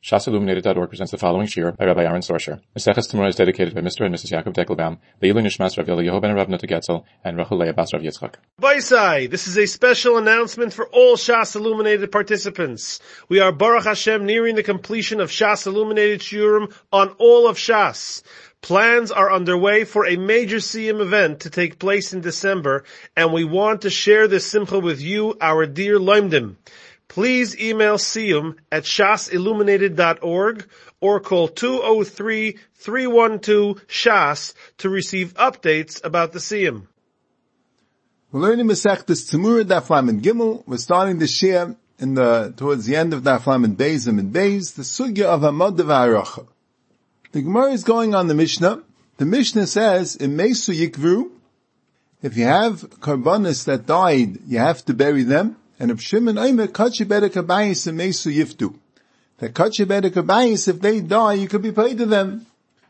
ShasIlluminated.org presents the following shir by Rabbi Aaron Sorsher. Maseches Temurah is dedicated by Mr. and Mrs. Yaakov Deckelbaum, Leilu Nishmas Rav Yehuda ben Rav Nutta Getzel, and Rachel Leah Bas Rav Yitzchak. Baisai, this is a special announcement for all Shas Illuminated participants. We are Baruch Hashem nearing the completion of Shas Illuminated Shiurim on all of Shas. Plans are underway for a major Siyum event to take place in December, and we want to share this simcha with you, our dear Loimdim. Please email Siyum at shasilluminated.org or call 203-312-SHAS to receive updates about the Siyum. We're learning Masechtas Temurah Daf Lamed Gimel. We're starting the shir towards the end of Daf Lamed Beis and Beis, the sugya of Hamad V'Haracha. The Gemara is going on the Mishnah. The Mishnah says, in Mesu Yikvru, if you have karbanis that died, you have to bury them. And if Shimon Omer, Kachi Bedek Habayis and Mesu Yiftu. That Kachi Bedek Habayis, if they die, you could be paid to them.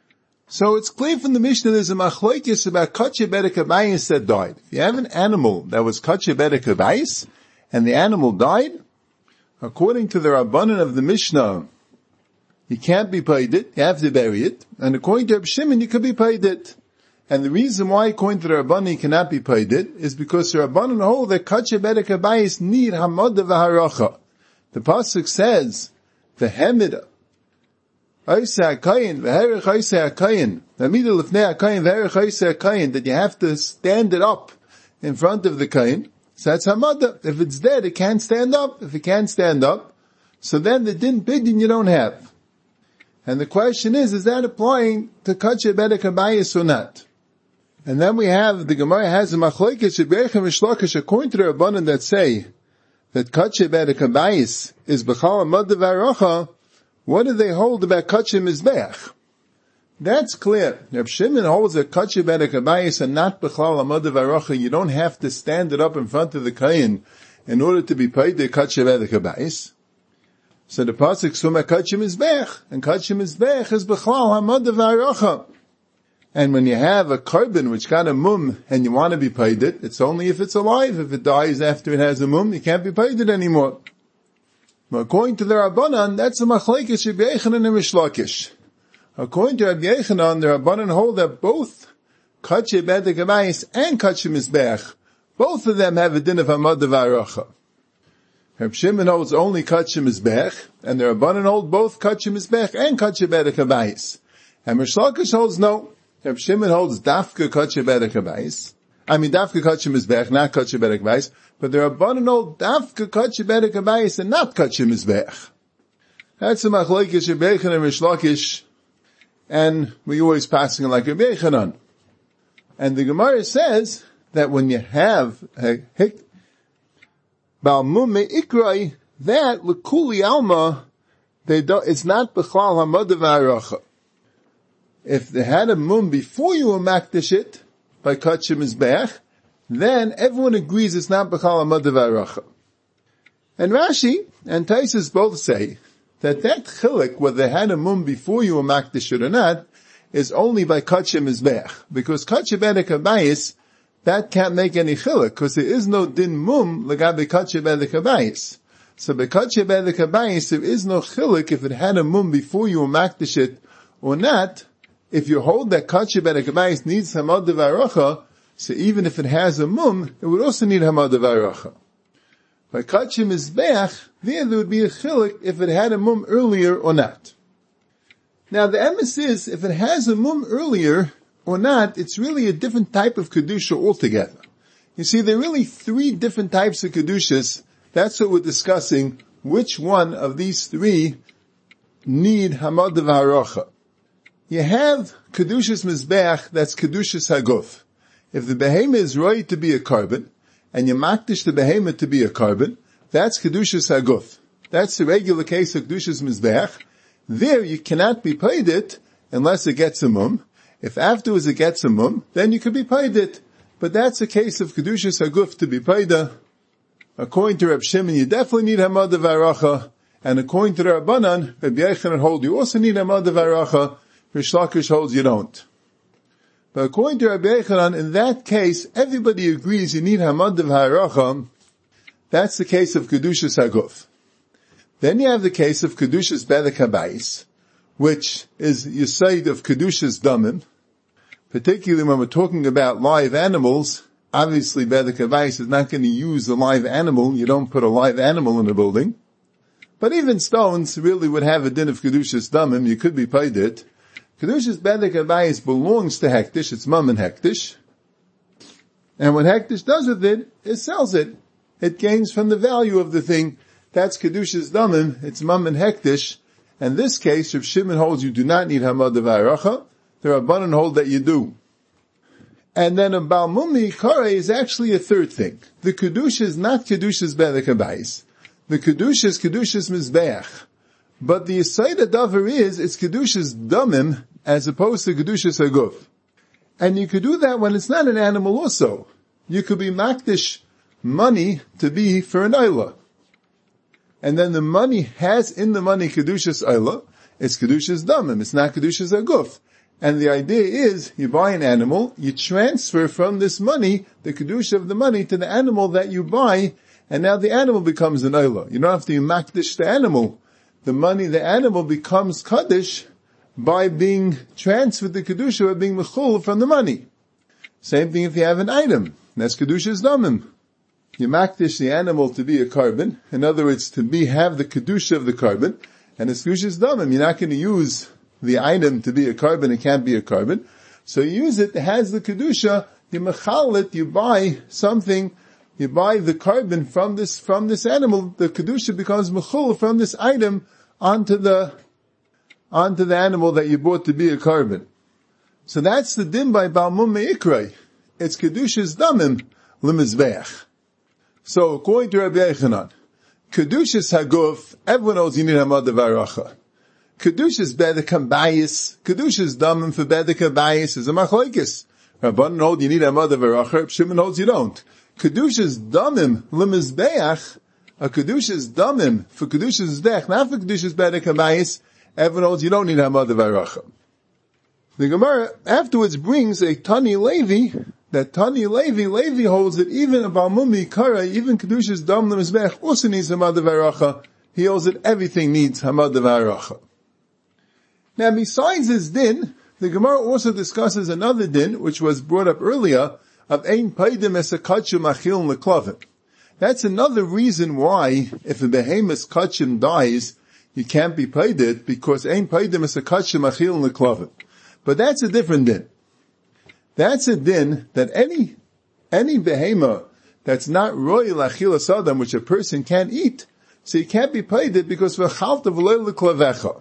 So it's clear from the Mishnah there's a machlokes about Kachi Bedek Habayis that died. If you have an animal that was Kachi Bedek Habayis, and the animal died, according to the Rabbanan of the Mishnah, you can't be paid it, you have to bury it. And according to Reb Shimon, you could be paid it. And the reason why, according to the Rabbanan, he cannot be paid it, is because the Rabbanan hold that Kachi Bedek Habayis need Hamad V'Haracha. The Pasuk says, V'hemid Oise HaKayin, V'herech Oise HaKayin, V'amida L'fnei HaKayin, V'herech Oise HaKayin, that you have to stand it up in front of the Kayin. So that's Hamad. If it's dead, it can't stand up. If it can't stand up, so then the din bidin you don't have. And the question is that applying to Kachi Bedek Habayis or not? And then we have, the Gemara has a machlokes Rebbeichem Mishlakish, according to the Rabbanan that say that Kachi Bedek Habayis is B'chal Hamad V'Haracha. What do they hold about Kachi Mizbeach? That's clear. Reb Shimon holds that Kachi Bedek Habayis are not B'chal Hamad V'Haracha. You don't have to stand it up in front of the Kayin in order to be paid the Kachi Bedek Habayis. So the pasuk suma Kachi Mizbeach, and Kachi Mizbeach is B'chal Hamad V'Haracha. And when you have a carbon which got a mum and you want to be paid it, it's only if it's alive. If it dies after it has a mum, you can't be paid it anymore. But according to the Rabbanan, that's a machlekes Rabbi Yechanan and Rish Lakish. According to Rabbi Yechanan, the Rabbanan hold that both Kachi Bedek Habayis and Kachi Mizbeach, both of them have a din of Hamad V'Haracha. Reb Shimon holds only Kachi Mizbeach, and the Rabbanan hold both Kachi Mizbeach and Kachi Bedek Habayis. And Rish Lakish holds no. Reb Shimon holds Dafka Kachi Bedek Habayis. Dafka Kachi Mizbeach, not Kachi Bedek Habayis. But the Rabbanan hold Dafka Kachi Bedek Habayis and not Kachi Mizbeach. That's a machlokes Rebbe Yechanan and Rish Lakish. And we always passing it like Rebbe Yechanan. And the Gemara says that when you have a Bal Mume Ikrai, that L'Kuli Alma, it's not B'chal Hamad V'Haracha. If they had a mum before you were makdish it by Kachi Mizbeach, then everyone agrees it's not B'chal Hamad V'Haracha. And Rashi and Taisus both say that chilek, whether they had a mum before you were makdish it or not, is only by Kachi Mizbeach. Because Kachi Bedek Habayis, that can't make any chilek, because there is no din mum l'gabe Kachi Bedek Habayis. So by Kachi Bedek Habayis, there is no chilek if it had a mum before you were makdish it or not. If you hold that Kachi Bedek Habayis needs Hamad V'Haracha, so even if it has a mum, it would also need Hamad V'Haracha. By Kachi Mizbeach, there would be a chilek if it had a mum earlier or not. Now the emes is, if it has a mum earlier or not, it's really a different type of Kedusha altogether. You see, there are really three different types of Kedushas. That's what we're discussing. Which one of these three need Hamad V'Haracha? You have Kedushas Mizbeach, that's Kedushas Haguf. If the behemoth is right to be a carbon, and you makdish the behemoth to be a carbon, that's Kedushas Haguf. That's the regular case of Kedushas Mizbeach. There you cannot be paid it unless it gets a mum. If afterwards it gets a mum, then you could be paid it. But that's a case of Kedushas Haguf to be paid. According to Reb Shimon, you definitely need Hamad V'Haracha. And according to the Rabbanan, Rabbi Yechanan hold you also need Hamad V'Haracha. Rish Lakish holds you don't. But according to Rabbi Yechanan, in that case, everybody agrees you need Hamad V'Haracha. That's the case of Kedushas Haguf. Then you have the case of Kedushas Bedek HaBayis, which is Yesod of Kedushas Damim. Particularly when we're talking about live animals, obviously Bedek HaBayis is not going to use a live animal. You don't put a live animal in a building. But even stones really would have a din of Kedushas Damim. You could be paid it. Kedushas Bedek HaBayis belongs to Hektish. It's Mammon Hektish. And what Hektish does with it, it sells it. It gains from the value of the thing. That's Kedushas Damim. It's Mammon Hektish. In this case, Rav Shimon holds you do not need Hamad V'Aracha. The Rabbanan hold that you do. And then a Baal Mummi Kare is actually a third thing. The Kedusha is not Kedushas Bedek HaBayis. The Kedusha is Kedushas Mizbeach. But the Yesod Davar is, it's Kedushas Damim as opposed to Kedushas Haguf. And you could do that when it's not an animal also. You could be makdish money to be for an Eilah. And then the money has in the money Kedushas Eilah. It's Kedushas Damim. It's not Kedushas Haguf. And the idea is, you buy an animal, you transfer from this money, the Kedusha of the money, to the animal that you buy, and now the animal becomes an Eilah. You don't have to makdish the animal. The money, the animal becomes Kaddish by being transferred the Kedusha, by being Mechul from the money. Same thing if you have an item. That's Kedusha's Damim. You makdish the animal to be a carbon. In other words, to have the Kedusha of the carbon. And it's Kedusha's Damim. You're not going to use the item to be a carbon. It can't be a carbon. So you use it has the Kedusha. You mechal it. You buy something. You buy the carbon from this animal. The Kedusha becomes Mechul from this item onto the animal that you bought to be a carbon. So that's the din by Baal Mummi Ikrei. It's Kedusha's Damim Limizbeach. So according to Rabbi Yechanan, Kedusha's Haguf, everyone knows you need Hamad V'Aracha. Kedusha's Bedek HaBayis, Kedusha's Damim for Bedek HaBayis is a machlokes. Rabbanan hold you need Hamad V'Aracha, Shimon holds you don't. Kedusha's Damim Limizbeach, a Kedusha's Damim for Kedusha's Dech, not for Kedusha's Bedek HaBayis, everyone knows you don't need Hamad V'Aracha. The Gemara afterwards brings a Tani Levi, that Tani Levi holds that even a Baal Mummi Kara, even Kedusha's Dam Lemizbech also needs Hamad V'Aracha. He holds that everything needs Hamad V'Aracha. Now besides this din, the Gemara also discusses another din, which was brought up earlier, of Ein Paidim Es HaKachim Achil L'Klavim. That's another reason why, if a behemoth kachim dies, you can't be paid it, because Ein Paidim Es HaKachim Achil L'Klavim. But that's a different din. That's a din that any behemoth that's not royal achilas adam, which a person can't eat, so you can't be paid it because v'chalta v'lo l'klavecha.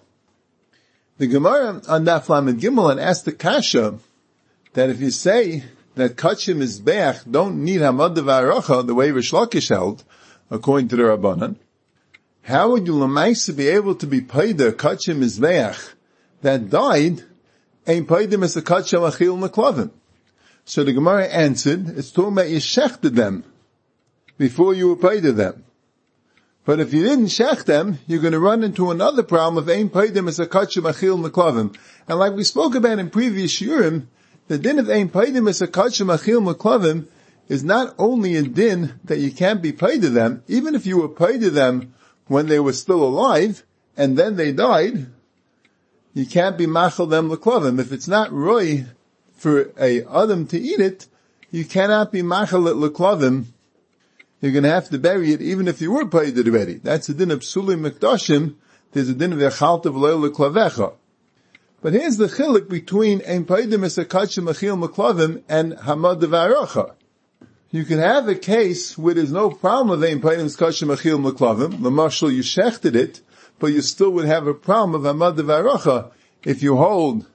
The Gemara on Daf Lamed Gimel and asked the Kasha that if you say that kachim is beach don't need hamad v'aracha the way Rish Lakish held, according to the Rabbanan, how would you l'maisa be able to be paid a kachim is beach that died? Ein paidim es a kachim achil l'klavim. So the Gemara answered, it's talking about you shechted them before you were paid to them. But if you didn't shech them, you're going to run into another problem of ein paidim es a kachim achil l'klavim. And like we spoke about in previous shiurim, the din of ein paidim es a kachim achil l'klavim is not only a din that you can't be paid to them, even if you were paid to them when they were still alive, and then they died, you can't be machal them l'klavim. If it's not roy for a adam to eat it, you cannot be machal it l'klavim. You're going to have to bury it even if you were paid it already. That's a din of psuli mikdashim. There's a din of yachalta v'lo l'klavecha. But here's the chiluk between ein paidim es hakachim achil l'klavim and hamad v'aracha. You can have a case where there's no problem with ein paidim es hakachim achil l'klavim. L'mashal, you shechted it, but you still would have a problem of hamad v'aracha if you hold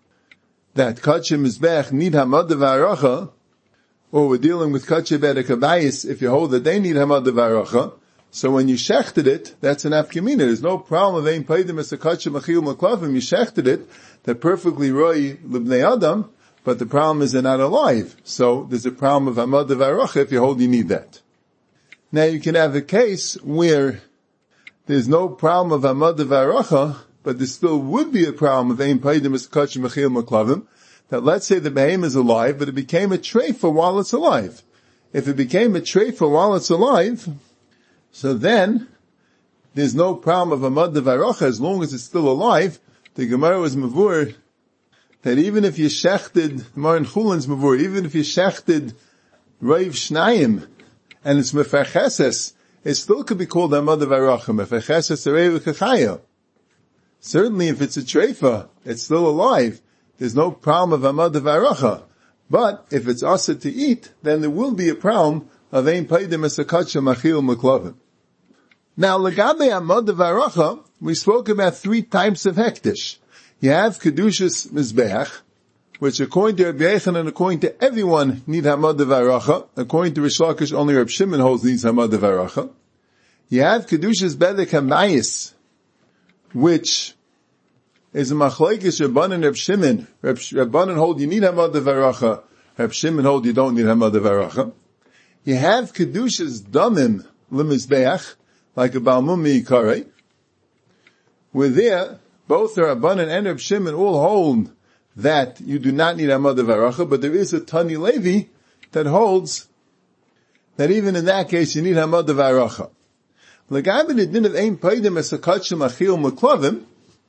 that kachim mizbech need hamad v'aracha, or we're dealing with kachim bedek habayis if you hold that they need hamad v'aracha. So when you shechted it, that's an afkamina. There's no problem of ein paidim es kachim achil l'klavim. You shechted it, they're perfectly roy l'bnei adam, but the problem is they're not alive. So there's a problem of hamad v'aracha if you hold you need that. Now you can have a case where there's no problem of hamad v'aracha, but there still would be a problem of ein paidim es kachim achil l'klavim, that let's say the behemoth is alive, but it became a treifa while it's alive. If it became a treifa while it's alive, so then there's no problem of a mud v'aracha as long as it's still alive. The Gemara was mavur that even if you shechted, Maran Chulin's mavur, even if you shechted Rav Shnayim, and it's mefarcheses, it still could be called a mud v'aracha, mefarcheses arei v'kachaya. Certainly if it's a treifa, it's still alive. There's no problem of a mud v'aracha. But if it's asa to eat, then there will be a problem of ein paidim esakacha machil meklavim. Now, legabe amod v'aracha, we spoke about 3 types of hektish. You have kedushas mizbeach, which according to Rabbi Yochanan and according to everyone need hamad v'aracha. According to Rish Lakish, only Reb Shimon holds needs hamad v'aracha. You have kedushas bedek hamayis, which is a machlekes Rabbanan and Reb Shimon. Rabbanan hold you need hamad v'aracha. Reb Shimon hold you don't need hamad v'aracha. You have kedushas damim lemizbeach, like a balmumi karei. Where there, both the Rabbanan and Reb Shimon all hold that you do not need hamad v'aracha, but there is a Tani Levi that holds that even in that case you need hamad v'aracha. L'gabe the din of ein paidim esakachim achil meklavim,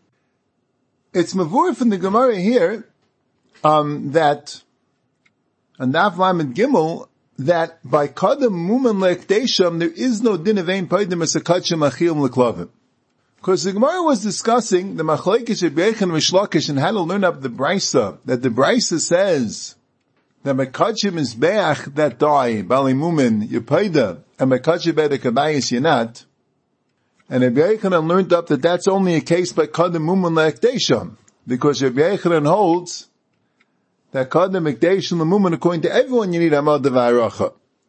it's mavur from the Gemara here, that, on Daf Lamed Gimel, that by kadam muman le'ekdesham, there is no din of ein paidim esakachim achil meklavim. Because the Gemara was discussing the machlekes Rabbi Yochanan and Rish Lakish and how to learn up the Brisa, that the Brisa says that mekachim is beach that die, bali mumin, yepaida, and mekachim bedek abayis yanat. And Rabbi Yochanan learned up that that's only a case by kadam muman le'ekdesham, because Rabbi Yochanan holds that kadam ekdesham le'muman, according to everyone, you need hamad v'aracha.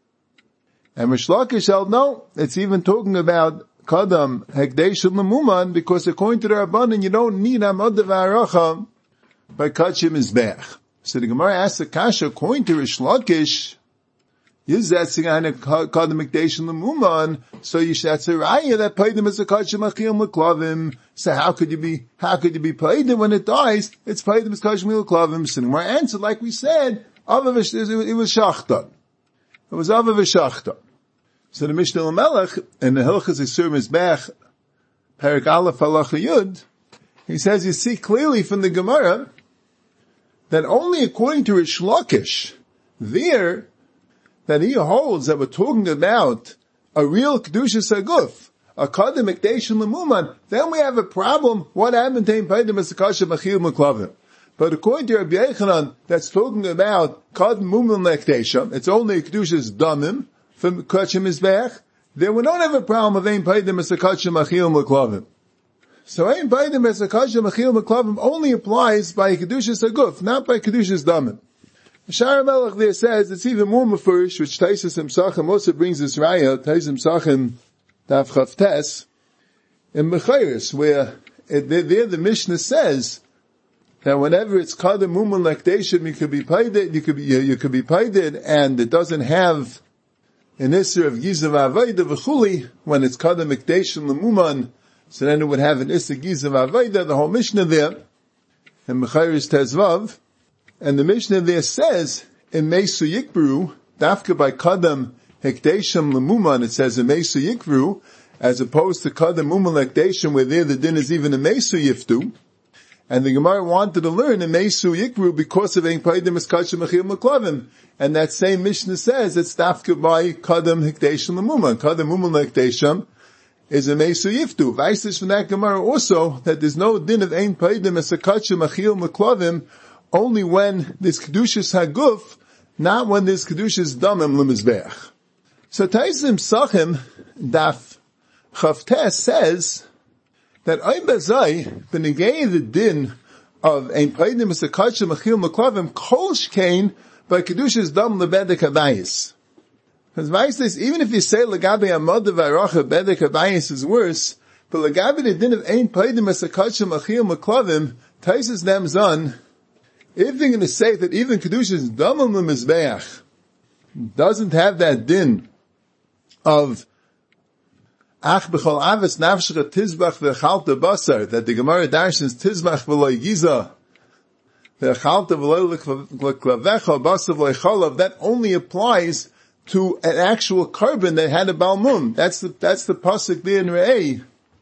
And Rish Lakish held no, it's even talking about kadam hekdesham le'muman, because according to the Rabbanan, you don't need hamad v'aracha by kachim mizbeach. So the Gemara asks the kasha, according to Rish Lakish, is that sign of kadam hekdesham le'muman? So that's a raya that paidim is a kachim achil meklavim. So how could you be paidim when it dies? It's paidim is kachim meklavim. So the Gemara answered, like we said, it was shachtan. It was avav shachtan. So the Mishnah Lamelech, in the Hilchas Isur Mizbech, Perek Aleph Halacha Yud, he says, you see clearly from the Gemara, that only according to Rish Lakish, there, that he holds that we're talking about a real Kedushas Haguf, a Kadam Ekdeshim Lemuman, then we have a problem. What happened to him? Paidim as a Kasha Machil Meklavim. But according to Rabbi Yochanan, that's talking about Kadam Muman Lekdeshim, it's only Kedushas Damim, from Kachim Mizbeach, then we don't have a problem of Ein Paidim as a Kachim Achil Meklavim. So Ein Paidim as a Kachim Achil Meklavim only applies by Kedushas Haguf, not by Kedushas Damim. Shara Melech there says it's even more mafurish, which Taisus Himsachim also brings this raya, Taisus Himsachim Daf Chavtes, in Mechayris, where there the Mishnah says that whenever it's Kadam Muman Lekdeshim, you could be paided, and it doesn't have an Isser of Gizav Avayda v'chuli, when it's Kadam Ekdeshim Lemuman, so then it would have an Isser Gizav Avayda, the whole Mishnah there, in Mechayris Tezvav, and the Mishnah there says, in Meisu Yikbru, Dafka by Kadam Ekdeshim Lemuman, it says in Meisu Yikbru, as opposed to Kadam Muman Ekdeshim, where there the din is even a Meisu Yiftu, and the Gemara wanted to learn in Meisu Yikru because of Ein Paidim Es Kachim Achil Meklavim. And that same Mishnah says it's Dafka by Kadam Hekdeshim Lemuman. Kadam Muman Hekdeshim is a Meisu Yiftu. Vaisish from that Gemara also that there's no din of Ein Paidim Es Kachim Achil Meklavim only when there's Kedushas Haguf, not when there's Kedushas Damim Lemizbeach. So Taisim Sachim Daf Chavtes says that Ein Bazai, benegay the din of Ein Paidim Es Kachim Achil Meklavim, Kol Shkein, by Kedushas Dam Lebedek Habayis. Because Vaislis, even if you say Legabe Amad V'aracha Bedek Habayis is worse, but Legabe the din of Ein Paidim Es Kachim Achil Meklavim, Taisus them Zan, if you're going to say that even Kedushas Dam Lemizbeach doesn't have that din of Ach b'chol aves nafshecha tizbach v'chalta basar, that the Gemara darshans tizbach v'loy giza v'chalta v'loy l'klavecha basar v'loy chalav, that only applies to an actual carbon that had a balmum. That's the pasuk there in Re'eh,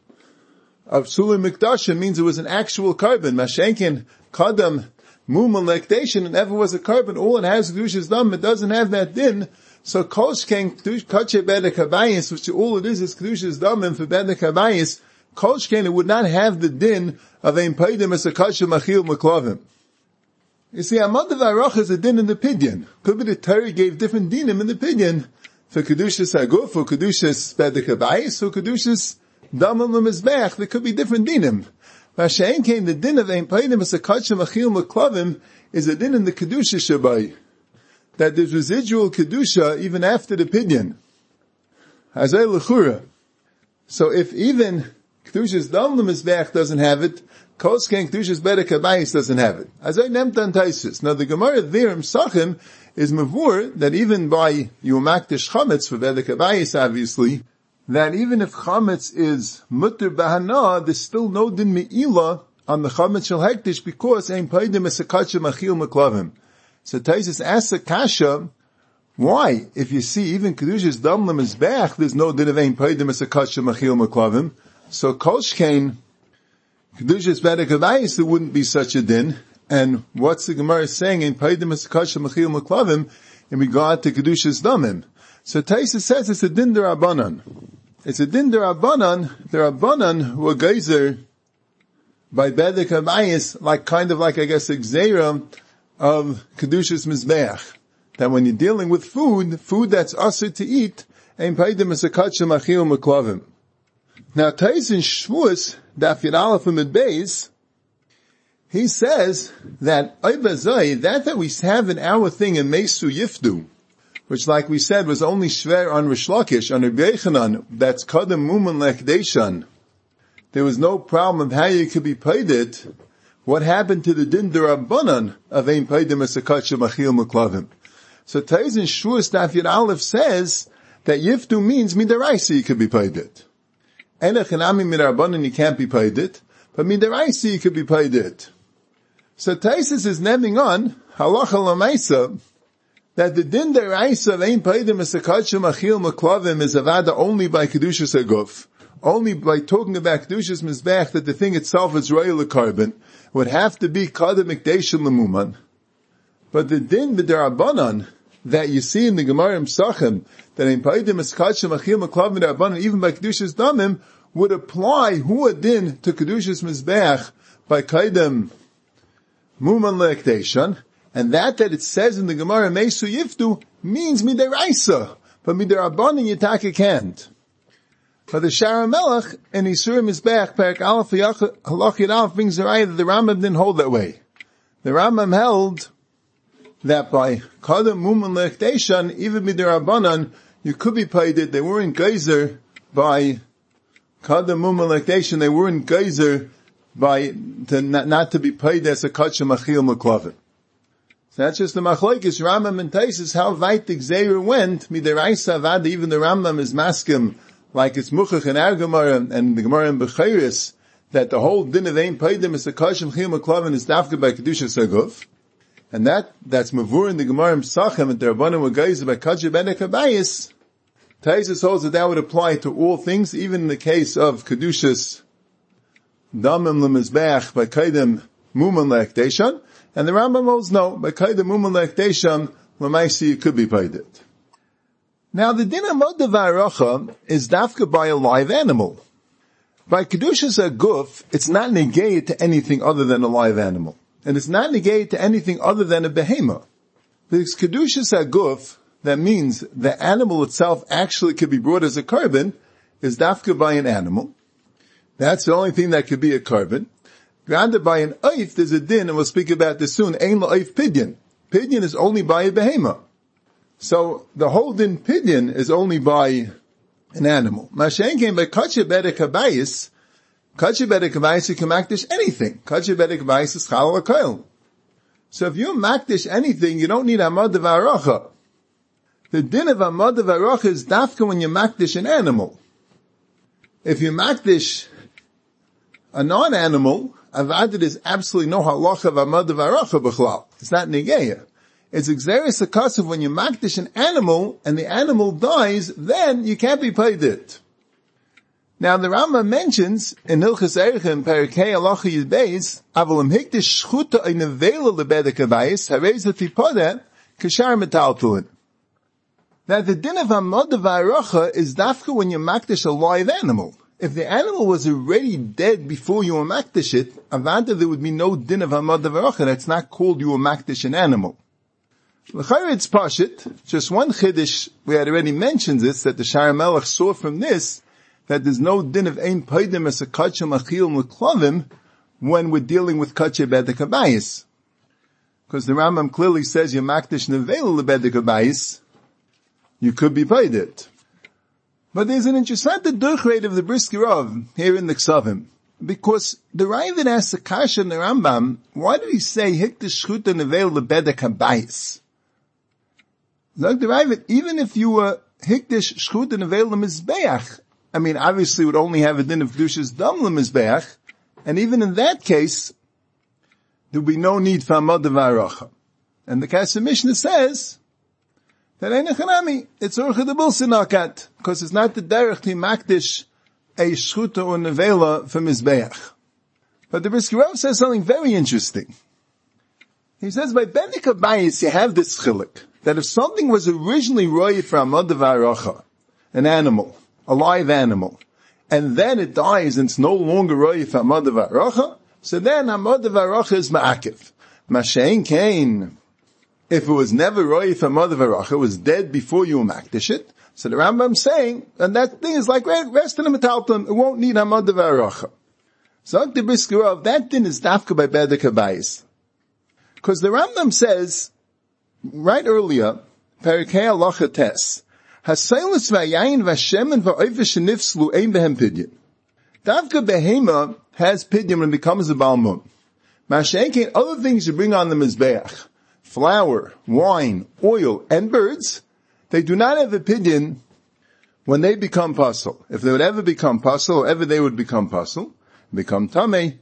of Suli Mikdashim means it was an actual carbon. Mashenkin Kadam Muman Lekdation, it never was a carbon. All it has Kedushas Dam, it doesn't have that din. So Kolshken Kache Bedek Habayis, which all it is Kedushas Dam, and for Bedek Habayis, Kolshken, it would not have the din of Ein Paidim as a Kasha Machil Maklavim. You see, Amadav Arach is a din in the Pidyon. Could be the Torah gave different dinim in the Pidyon. For Kedushas Aguf, for Kedushas Bedek Habayis, for Kedushas Dam L'Mizbech, there could be different dinim. Mashain came the din of Ein Paidim as a Kasha Machil Maklavim is a din in the Kedusha Shabai. That there's residual Kedusha even after the Pidyon. Hazay L'chura. So if even Kedushas Dam L'Mizbech doesn't have it, Kolshken Kedushas Bedek Habayis doesn't have it. Hazay Nemtan Taisus. Now the Gemara there in Sachim is mavur that even by Yumakdish Chametz for Bedek Habayis obviously, that even if Chametz is Mutter Bahana, there's still no din Me'ila on the Chametz Shel Hektish because Ein Paidim es a Kasha Machil Maklavim. So Taisus asks a Kasha, why? If you see even Kedushas Dam L'Mizbech, there's no din of Ein Paidim es a Kasha Machil Maklavim. So Kolshken Kedushas Bedek Habayis, there wouldn't be such a din. And what's the Gemara saying in Paidim es a Kasha Machil Maklavim in regard to Kedushas Damim? So Taisus says it's a din derabanan. It's a din derabanan. The Rabbanan were geyser by Bedek Habayis, like kind of like I guess a gzeira of Kedushas Mizbeach. That when you're dealing with food that's usher to eat, ein paidim es a katsha machil maklavim. Now Taisus in Shvuos Daf Yud Aleph Amud Beis, he says that that we have in our thing in Mesu Yifdu, which like we said was only shver on Rish Lakish, on Rabbi Yechanan, that's Kadam Muman Lekdeshan. There was no problem of how you could be paid it. What happened to the din derabanan of Ein Paidim es a Katsha Machil Maklavim? So Taisus in Shvuos Daf Yud Aleph says that Yifdu means midaraisa you could be paid it. Enechanami midarabanan you can't be paid it, but midaraisa you could be paid it. So Taisus is naming on halacha lamaisa that the din deraisa of Ein Paidim es a Katsha Machil Maklavim is avada only by Kedushas Aguf, only by talking about Kedushas Mizbech, that the thing itself is royal carbon, would have to be Kadam Mikdeshim Lemuman. But the din b'derabanan that you see in the Gemara in Psachim, that Ein Paidim es Katsha Machil Maklavim derabanan, even by Kedushas Damim, would apply hu a din to Kedushas Mizbech by Kadam Muman Le'ekdeshan, and that it says in the Gemara Mesu Yiftu means midaraisa, but midarabanan Yitaka can't. But the Shara Melech in Yisur Mizbech Perak Aleph Halach Yud Aleph brings the right that the Rambam didn't hold that way. The Rambam held that by Kadam Muman Le'ekdeshan, even midarabanan, you could be paid it. They weren't geyser by Kadam Muman Le'ekdeshan. They weren't geyser by not to be paid as a Katsha Machil Maklavim. So that's just the machlokes Rambam and Taisus how weit the gzeira went. Midaraisa avad, even the Rambam is maskim, like it's muchach in our Gemara and the Gemara in Bechiris, that the whole din of Ein Paidim is a Katsha Machil Maklavim is dafka by Kedushas Aguf, and that's mavur in the Gemara in Psachim and the Rabbanim were geyser by Katsha Bedek Habayis. Taisus holds that would apply to all things, even in the case of Kedushas Damim L'Mizbech by Kaidem Muman Le'ekdeshan, and the Rambam holds no, by Kaidem Muman Le'ekdeshan, L'maisi you could be paid it. Now the din of Modav Ha'aracha is dafka by a live animal. By Kedushas Aguf, it's not negated to anything other than a live animal. And it's not negated to anything other than a behema. Because Kedushas Aguf, that means the animal itself actually could be brought as a carbon, is dafka by an animal. That's the only thing that could be a carbon. Granted by an oif, there's a din, and we'll speak about this soon, ein la'oif pidyon. Pidyon is only by a behema. So the whole din pidyon is only by an animal. Mashen came by Katsha Bedek Habayis. Katsha Bedek Habayis, you can makdish anything. Katsha Bedek Habayis is Chal HaKoil. So if you makdish anything, you don't need Amad V'Aracha. The din of Amad V'Aracha is dafka when you makdish an animal. If you makdish a non-animal, avad is absolutely no halacha of Amad V'Aracha b'chlal. It's not negeya. It's exeris akasav when you makdish an animal and the animal dies, then you can't be paid it. Now the Rambam mentions in Hilchos Eichim Perikei Halacha Yud Beis, Avalim Hikdish Shchuta Einavela Lebedek Habayis Harei Zatipodeh Kashar Metaltulin. That the din of Hamodah V'Aracha is dafka when you makdish a live animal. If the animal was already dead before you were makdish it, avada there would be no din of Hamodah V'Aracha. That's not called you were makdish an animal. L'chayr it's pashit. Just one chiddush we had already mentioned this, that the Shar Melech saw from this that there's no din of ein paidim as a kachem achil l'klavim when we're dealing with kachem bedek habayis. Because the Rambam clearly says you makdish nevela lebedek habayis, you could be paid it. But there's an interesting durchrate of the Brisker Rav here in the Ksavim. Because the Ravid asks the Kasha in the Rambam, why did he say hikdish shchuta nevela lebedek habayis? Like the Ravid, even if you were hikdish shchuta nevela mizbeach, I mean, obviously would only have a din of kedushas dam lemizbeach, and even in that case, there would be no need for Hamodah V'Aracha. And the Kasha Mishnah says that einachanami, it's urcha de bilsinakat, because it's not the derech to makdish a shchuta or nevela for mizbeach. But the Brisker Rav says something very interesting. He says by bedek habayis you have this chiluk that if something was originally roy for Hamodah V'Aracha, an animal, a live animal, and then it dies and it's no longer roy for Hamodah V'Aracha, so then Hamodah V'Aracha is ma'akiv. Mashein kain, if it was never roy for Hamodah V'Aracha, it was dead before you makdish it, so the Rambam's saying, and that thing is like rest in the metalton, it won't need Hamodah V'Aracha. So the Brisker Rav, that din is dafka by bedek habayis. Because the Rambam says, right earlier, Perikei Halacha Tes, Hasailis v'yayin v'shemen v'oifish nifslu ein behem pidyon. Davka behema has pidyon when it becomes a balmum. Mashenkein, other things you bring on the mizbeach, flour, wine, oil, and birds, they do not have a pidyon when they become pasul. If they would ever become pasul, or ever they would become pasul, become tamei,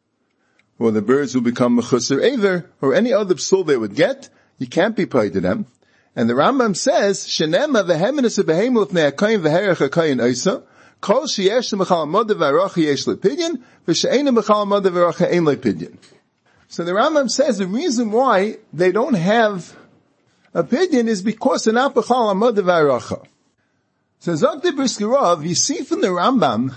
or the birds will become mechusar aver, or any other psul they would get, you can't be paid to them. And the Rambam says, Shenema v'heminus v'hemu l'fnei hakayim v'herech hakayim oisa, kol sheyesh l'mechal Hamodah V'Aracha yesh l'pidyon, v'she'ena mechal Hamodah V'Aracha ein l'pidyon. So the Rambam says the reason why they don't have a pidyon is because they're not b'chal Hamodah V'Aracha. So Zok the Brisker Rav, you see from the Rambam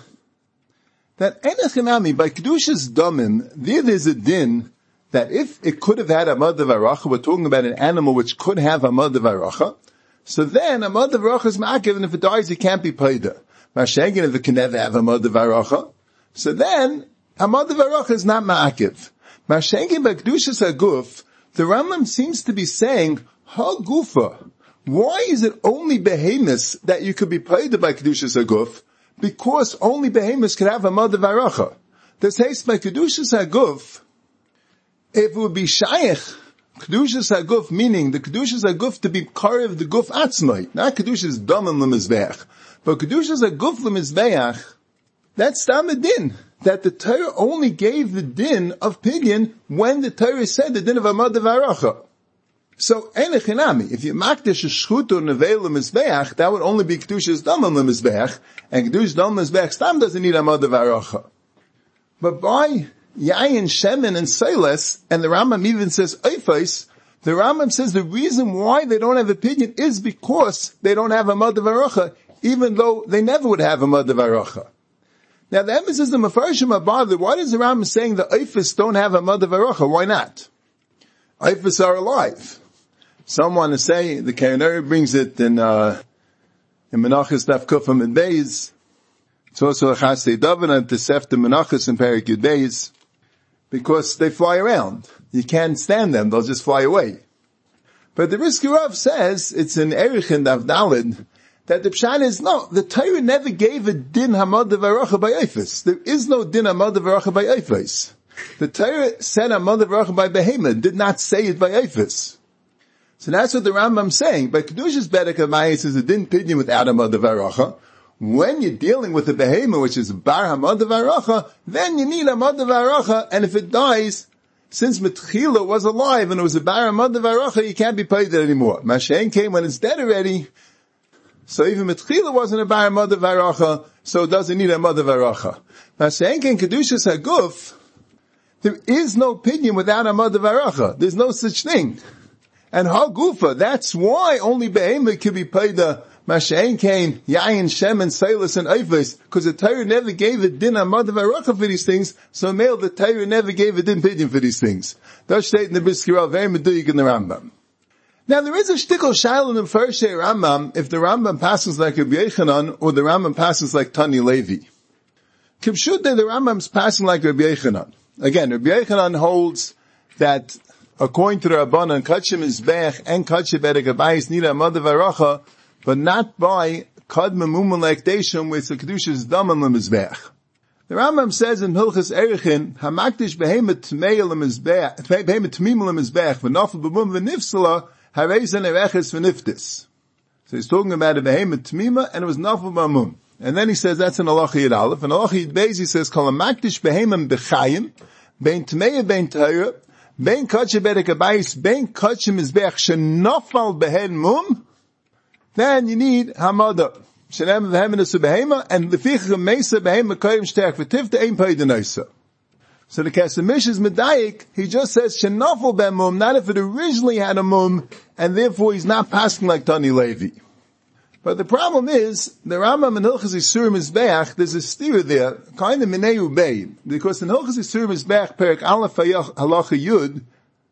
that enechanami, by kedushas damim, there's a din that if it could have had Hamodah V'Aracha, we're talking about an animal which could have Hamodah V'Aracha, so then Hamodah V'Aracha is ma'akiv, and if it dies, it can't be paida. Mashegin, if it can never have Hamodah V'Aracha, so then Hamodah V'Aracha is not ma'akiv. Mashegin by kedushas haguf, the Rambam seems to be saying, hagufa, why is it only behemoths that you could be paida by kedushas haguf? Because only behemoths could have Hamodah V'Aracha. This haste by kedushas haguf, if it would be shaykh, kedushas haguf, meaning the kedushas haguf to be karev the guf atzmai, not kedushas damim lemizbeach, but kedushas haguf lemizbeach, that's tamidin, that the Torah only gave the din of pidyon when the Torah said the din of Hamodah V'Aracha. So, enechinami, if you makdish a shchut or nevela lemizbeach, that would only be kedushas damim lemizbeach, and kedushas damim lemizbeach stam doesn't need Hamodah V'Aracha. But by Yayin, Shemen, and Seiles, and the Rambam even says Eifais, the Rambam says the reason why they don't have opinion is because they don't have Hamodah V'Aracha, even though they never would have Hamodah V'Aracha. Now the emphasis of the Mefarshim Abad, why does the Rambam saying the Eifais don't have Hamodah V'Aracha? Why not? Eifais are alive. Some want to say, the Kayanari brings it in Menachos Daf Kufam and Beis. It's also a Chasei David and Tesefta Menachos in Perik Yud Beis, because they fly around. You can't stand them, they'll just fly away. But the Brisker Rav says, it's in Erich and Daf Daled, that the Pshat is, no, the Torah never gave a din Hamodah V'Aracha by Eifais. There is no din Hamodah V'Aracha by Eifais. The Torah said Hamodah V'Aracha by Behemoth, did not say it by Eifais. So that's what the Rambam's saying. By Kedushas Bedek HaMayis is a din pidyon without Hamodah V'Aracha. When you're dealing with a behemoth, which is bar Hamodah V'Aracha, then you need Hamodah V'Aracha, and if it dies, since Metchila was alive and it was a bar Hamodah V'Aracha, you can't be paid it anymore. Mashen came when it's dead already, so even Metchila wasn't a bar Hamodah V'Aracha, so it doesn't need a mother varacha. Now, saying in Kedushas HaGuf, there is no pidyon without a mother varacha. There's no such thing. And hagufa, that's why only behemah can be paid the Mashain Kain, Yayin, Shem, and Silas, and Eifes, because the Torah never gave a din on mother varacha for these things, so male, the Torah never gave a din pidyon for these things. That's stated in the Brisker Rav, very meduyik in the Rambam. Now there is a shtickle shail in the first Rambam, if the Rambam passes like Rabbi Yochanan, or the Rambam passes like Tani Levi. Kibshut, the Rambam's passing like Rabbi Yochanan. Again, Rabbi Yochanan holds that according to the Rabbanan, Kachim Mizbech and Kachim Bedek Abayis need a mother varacha, but not by Kadma Mumun Lekdeshim with the Kedushas Daman Lemizbech. The Rambam says in Hilchas Erechin, Hamakdish Behemet Tmeil Lemizbech, Behemet Tmim Lemizbech, V'nafel B'mum V'nifsala, Harezen Ereches V'niftis. So he's talking about a Behemet Tmima, and it was Nafel B'mum. And then he says that's an Alacha Yid Aleph. And Alacha Yid Beis, he says, Kol Hamakdish Behemet B'chayim, Bein Tmeil Bein Torah, Bein Kachim Bedek Abayis, Bein Kachim Mizbech, Shenafal Behen Mum, then you need Hamada. Shenem v'heminus behema, and lefichach meisa behema koyim shterk v'tifta ein peidenaisa. So the Kesemish is medayik, he just says shenafel ben mum, not if it originally had a mum, and therefore he's not passing like Tani Levi. But the problem is, the Rambam in Hilchas Yisur Mizbeach, there's a steer there, kind of minei ubei, because in Hilchas Yisur Mizbeach, Perek Aleph Halacha Yud,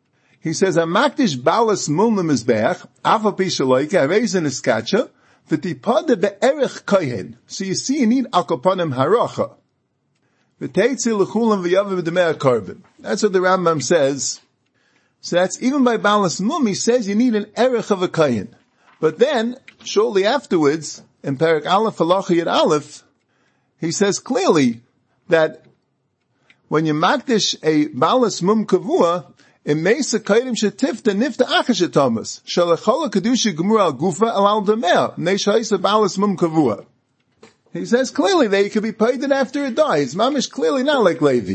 he says, Hamakdish balas mum lemizbeach, afa pishaloike, harezen iskacha, v'tipada be'erech kohen. So you see, you need akoponim haracha. V'teitzi l'chulam v'yavim v'demei korban. That's what the Rambam says. So that's, even by balas mum, he says you need an erech of a kohen. But then, shortly afterwards, in Perek Aleph Halacha Yud Aleph, he says clearly that when you makdish a balas mum kavua, in Mesa Kaidim Shetifta Nifta Achash Thomas. Shalachola Kedusha Gemur al Gufa al Dameh. Neshaisa Balas Mum Kavua. He says clearly that he could be paid it after it dies. Mamish clearly not like Levi.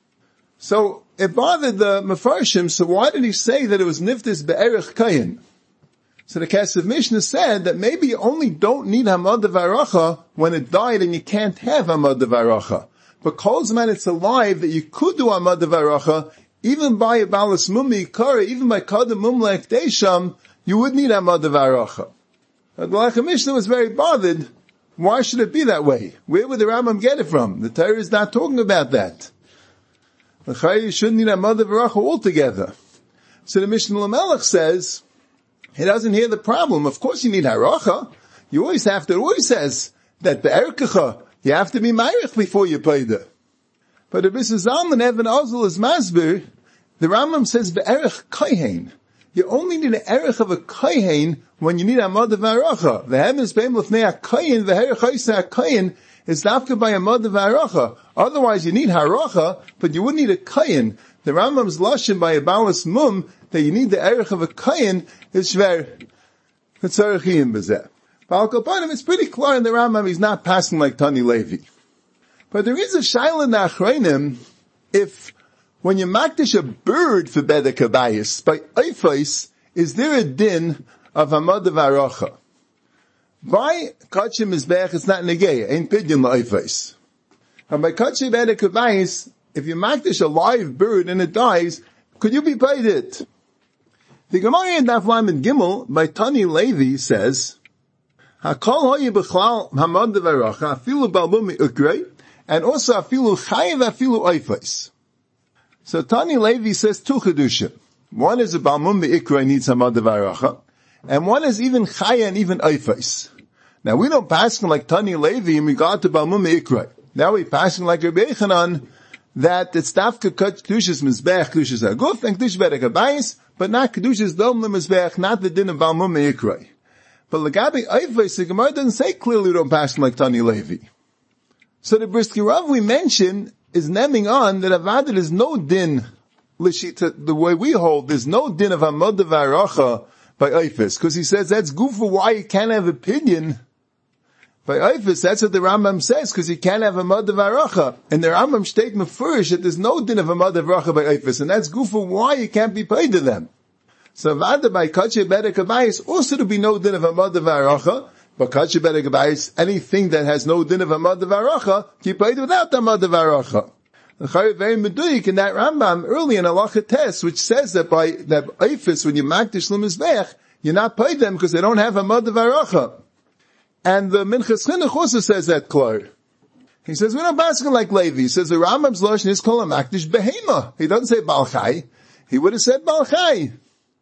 So it bothered the Mefarshim, so why did he say that it was Niftis Be'erech Kayin? So the Kesef Mishnah said that maybe you only don't need Hamad Varacha when it died and you can't have Hamad Varacha. But Kolzman it's alive that you could do Hamad Varacha. Even by a balas mummi ikara, even by kadam mum like desham, you would need Hamad Varacha. The Lechem Mishnah was very bothered. Why should it be that way? Where would the Rambam get it from? The Torah is not talking about that. You shouldn't need Hamad Varacha altogether. So the Mishnah Lamelech says, he doesn't hear the problem. Of course you need haracha. You always have to, it always says that be'erkecha, you have to be ma'irich before you pay it. But the Bissa Zalman Evan Ozel is masbir. The Rambam says be'erech kohen. You only need an erech of a kohen when you need Hamad Varacha. The heavens beim lefnei a kohen, the herech oisa a kohen is dafka by Hamad Varacha. Otherwise you need haracha, but you wouldn't need a kohen. The Rambam's lashon by a balas mum that you need the erech of a kohen is shver. It's bezeh. But it's pretty clear in the Rambam he's not passing like Tani Levi. But there is a shaila in the Achreinim, if when you makdish a bird for Bedek Abayis, by Eifais, is there a din of Hamad Varacha? By Kachim Mizbech, it's not Negeya, ain't Pidyon Eifais. And by Kachim Bedek Abayis, if you makdish a live bird and it dies, could you be paid it? The Gemara in Daf Lamed Gimel, by Tani Levi, says, Hakol hoyi b'chlal Hamad Varacha, afilu balbumi ukrei, and also afilu chayiv afilu oifais. So Tani Levi says two chedushim. One is a balmum be'ikra needs Hamad Varacha, and one is even chayiv and even oifais. Now we don't pass like Tani Levi in regard to balmum be'ikra. Now we passing like Rabbi Yochanan that it's dafka kedushas mizbech, kedushas aguf, and kedushas bedek abayis, but not kedushas dom lemizbech, not the din of balmum be'ikra. But Lagabi oifais, the Gemara doesn't say clearly we don't pass like Tani Levi. So the Brisker Rav we mentioned is naming on that Avad is no din, the way we hold, there's no din of Hamad Varacha by Eifis, because he says that's good for why you can't have opinion by Eifis. That's what the Rambam says, because you can't have Hamad Varacha. And the Rambam statement first that there's no din of Hamad Varacha by Eifis, and that's good for why you can't be paid to them. So Avad by Kache Bedek Abayis also to be no din of Hamad Varacha, But Kachi Bedek Abayis, anything that has no din of a mud of aracha, you paid without the mud of aracha. The Chayr very meduyik in that Rambam early in Halacha Tes, which says that by that Eifis, when you makdish l'mizbech, you're not paid them because they don't have a mud of aracha. And the Minchas Chinuch also says that klar. He says, we're not basking like Levi. He says, the Rambam's Lashon is called a makdish behema. He doesn't say Balchai. He would have said Balchai.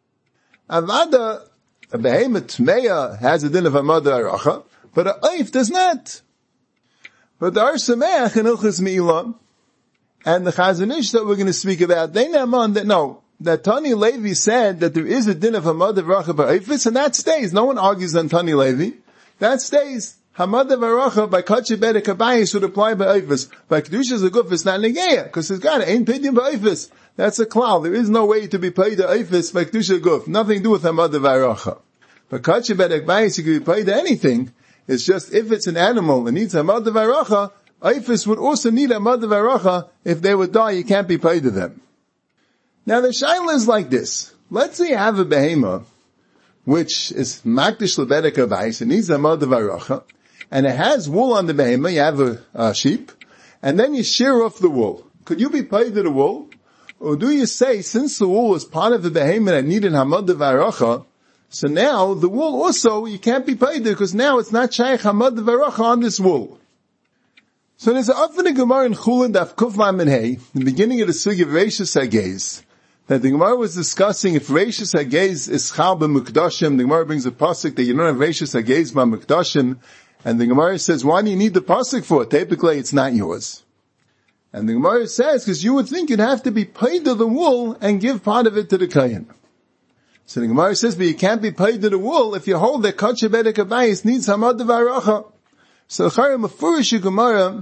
Avada, a behema tmeya has a din of a mother aracha, but a oif does not. But the Ar Sameach in Ilchas Me'ilah, and the Chazon Ish that we're going to speak about, they naman that no, that Tani Levi said that there is a din of a mother aracha by oifis, and that stays. No one argues on Tani Levi. That stays. Hamad Varacha by Kachi Bedek Abayis would apply by Eifus. By Kedushas Aguf it's not Negeya, because it's got ain't paid by Eifus. That's a cloud. There is no way to be paid to Eifus by Kedusha Aguf. Nothing to do with Hamad Varacha. But Kachi Bedek Abayis you can be paid to anything. It's just if it's an animal and needs Hamad Varacha, Eifus would also need Hamad Varacha. If they would die, you can't be paid to them. Now the shaila is like this. Let's say you have a behema, which is Makdish Lebedek Abayis, and needs Hamad Varacha, and it has wool on the behemah, you have a sheep, and then you shear off the wool. Could you be paid to the wool? Or do you say, since the wool was part of the behemah that needed hamad v'aracha, so now the wool also, you can't be paid to, because now it's not shaykh hamad v'aracha on this wool. So there's an Afin Gemara in Chulin Daf Kuf Lamed Hey, the beginning of the Sugi of Reishis Hagez, that the Gemara was discussing if Reishis Hagez is chal b'mukdashim. The Gemara brings a pasuk that you don't have Reishis Hagez b'mukdashim. And the Gemara says, why do you need the pasuk for it? Typically, it's not yours. And the Gemara says, because you would think you'd have to be paid to the wool and give part of it to the Kayan. So the Gemara says, but you can't be paid to the wool if you hold that Kachi Bedek Abayis needs Hamad V'aracha. So the Chayim Mefurish Gemara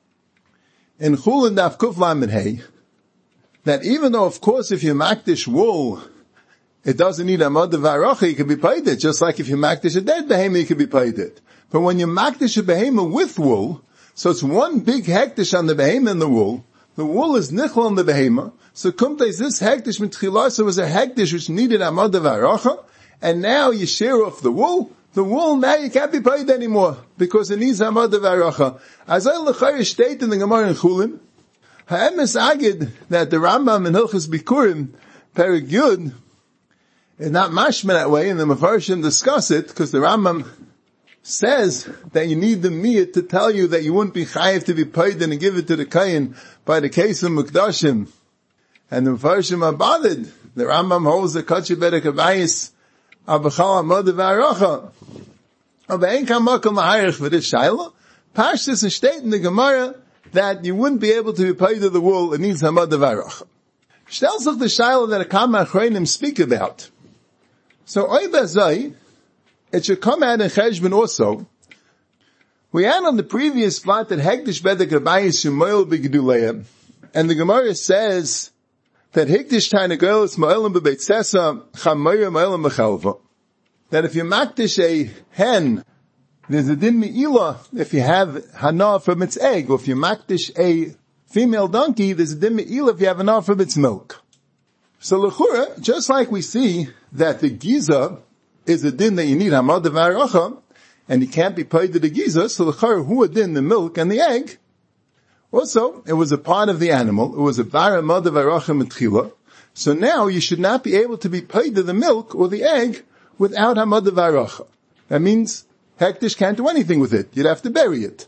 in Chulin Daf Kuf Lamed Hey, that even though, of course, if you makdish wool, it doesn't need Hamad V'aracha, you can be paid it. Just like if you makdish a dead behemah, you can be paid it. But when you makdish a behemah with wool, so it's one big hektish on the behemah and the wool is nichol on the behemah, so kumtes this hektish mitchilasa was a hektish which needed Hamad V'aracha, and now you shear off the wool now you can't be paid anymore, because it needs Hamad V'aracha. As I l'chayr state in the Gemara in Chulin, ha'emes agid, that the Rambam in Hilchos Bikurim, Perek Yud, is not mashma that way, and the Mefarshim discuss it, because the Rambam says that you need the miyat to tell you that you wouldn't be chayiv to be paid and give it to the kayin by the case of Mukdashim. And the Mefarshim are bothered. The Rambam holds the Kachi Bedek Abayis Abachal Hamad V'aracha. Aber ein kamakam lahayich for this shaila. Pashtus and state in the Gemara that you wouldn't be able to be paid to the wool. It needs Hamad V'aracha. Shtels of the shaila that a Kama Achreinim speak about. So oy bazai, it should come out in Cheshbon also. We had on the previous plot that Hektish Bedek Abayis Shemoil B'Geduleya, and the Gemara says that Hektish Tainagel is Moelim B'Beit Sesa Chamoyer Moelim B'Chelva. That if you makdish a hen, there's a din me'ilah if you have hana from its egg, or if you makdish a female donkey, there's a din me'ilah if you have hana from its milk. So l'chura, just like we see that the giza is a din that you need hamad v'aracha, and you can't be paid to the giza, so l'chara hu a din, the milk and the egg. Also, it was a part of the animal, it was a bar hamad v'aracha mitchila, so now you should not be able to be paid to the milk or the egg without hamad v'aracha. That means hektish can't do anything with it, you'd have to bury it.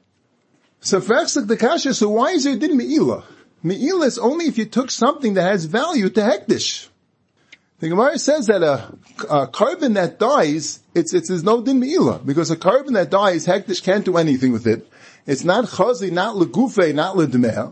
So for the kasha, so why is there a din me'ilah? Me'ilah is only if you took something that has value to hektish. The Gemara says that a carbon that dies, there's no din me'ilah, because a carbon that dies, hektish can't do anything with it. It's not chazi, not legufe, not ledmeh.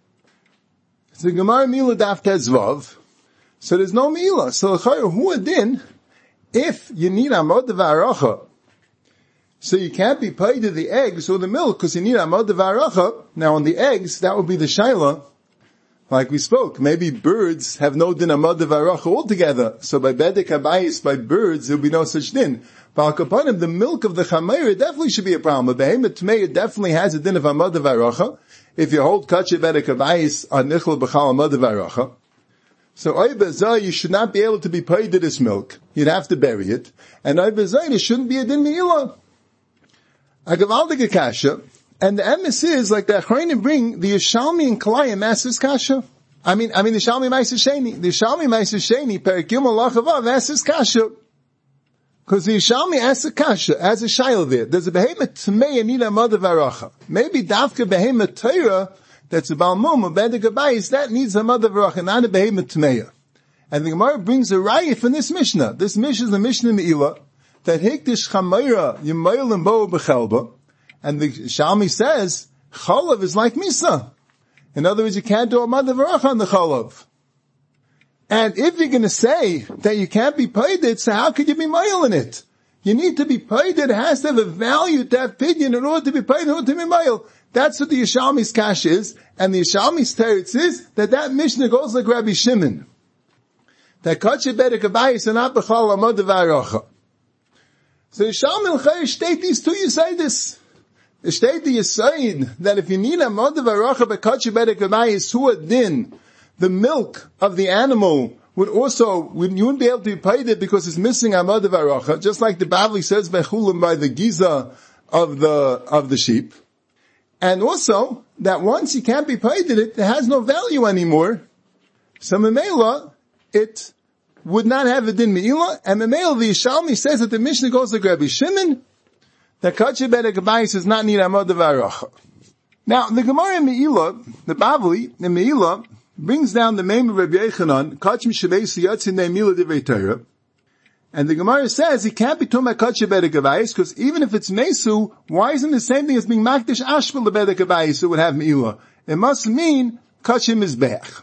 It's the Gemara me'ilah daf tezvav. So there's no me'ilah. So hu a din, if you need hamad v'aracha, so you can't be paid to the eggs or the milk, because you need hamad v'aracha. Now on the eggs, that would be the shaila. Like we spoke, maybe birds have no din hamad v'aracha altogether. So by bedek habayis, by birds, there will be no such din. But al kapanim, the milk of the chameir definitely should be a problem. The behemoth tmei definitely has a din of hamad v'aracha. If you hold kache bedek habayis on nichol b'chal hamad v'aracha. So oibazah, you should not be able to be paid to this milk. You'd have to bury it. And oibazah, there shouldn't be a din me'ilah. A gewaltige kasha. And the emes is, like the Achronim bring, the Yishalmi and Kalayim asks this kasha. I mean, the Yishalmi Ma'aser Sheni. The Yishalmi Ma'aser Sheni, Perek Gimel Lachavav, asks this kasha. Because the Yishalmi asks a kasha, as a shayla there. There's a behemoth Tmei need a mother varacha. Maybe Dafka behemoth Torah, that's a Balmum, a Bedek Abayis, that needs a mother varacha, not a behemoth Tmei. And the Gemara brings a raya from this Mishnah. This Mishnah is the Mishnah Me'ilah, that Hikdish Chamayra, Yemayel and Bo Bechelba. And the Shalmi says, Cholav is like Misa. In other words, you can't do a mother varacha on the Cholav. And if you're going to say that you can't be paid it, so how could you be mile in it? You need to be paid it. It has to have a value to have pidyon in order to be paid, in order to be mile. That's what the Yishalmi's kash is. And the Yishalmi's teretz is that Mishnah goes like Rabbi Shimon. That kacheh bedek abayis and not b'chal amad v'aracha. So Yishalmi l'chayr state these two Yisayidis. The state the Yisayid that if you need amad v'aracha b'kacheh bedek abayis hu adin, the milk of the animal would also, you wouldn't be able to be paid it because it's missing amad v'aracha, just like the Bavli says bechulim by the giza of the sheep. And also, that once you can't be paid it has no value anymore. So Memela, it would not have a din me'ilah, and Memela, the Yishalmi says that the Mishnah goes like Rabbi Shimon, that kacheh bedek abayis does not need amad v'aracha. Now, the Gemara in Me'ilah, the Bavli, in Me'ilah, brings down the name of Rabbi Yechanan, Kachim Shebeisi Yatzin Ne'emila Divrei Torah, and the Gemara says he can't be talking about Kachim Bedek Abayis, because even if it's Mesu, why isn't the same thing as being Makdish Ashval Bedek Abayis who would have Me'ilah? It must mean Kachim Mizbeach.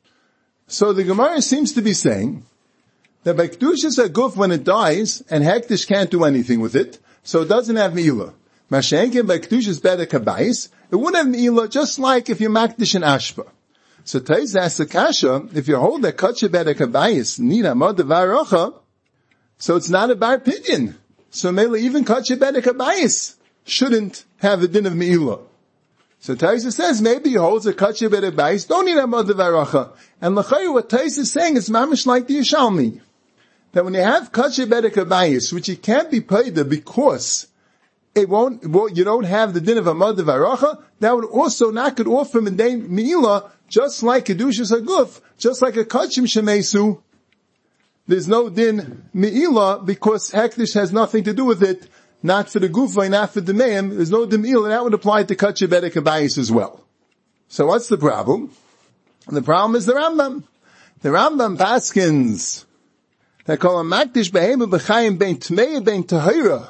So the Gemara seems to be saying that by Kedushas HaGuf when it dies, and Hektish can't do anything with it, so it doesn't have Me'ilah. Mashenkin by Kedushas Bedek Abayis, it wouldn't have Me'ilah just like if you're Makdish and Ashba. So Taiz asks the kasha, if you hold that kacheh bedek abayis need amad v'aracha, so it's not a bar pidyon. So maybe even kacheh bedek abayis shouldn't have the din of me'ilah. So Taiz says maybe he holds a kacheh bedek abayis, don't need amad v'aracha. And l'chayr what Taiz is saying is mamish like the Yishalmi, that when you have kacheh bedek abayis, which you can't be paid because you don't have the din of amad v'aracha, that would also knock it off from a din me'ilah. Just like Kedushas HaGuf, just like a Kachim Shemesu, there's no din Me'ilah because Hektish has nothing to do with it, not for the Gufa, not for the Me'im, there's no din Me'ilah, and that would apply to Kachim Bedek Abayis as well. So what's the problem? The problem is the Rambam. The Rambam paskins that call a Makdish Behema B'chayim Bein Tmeya Bein Tahira.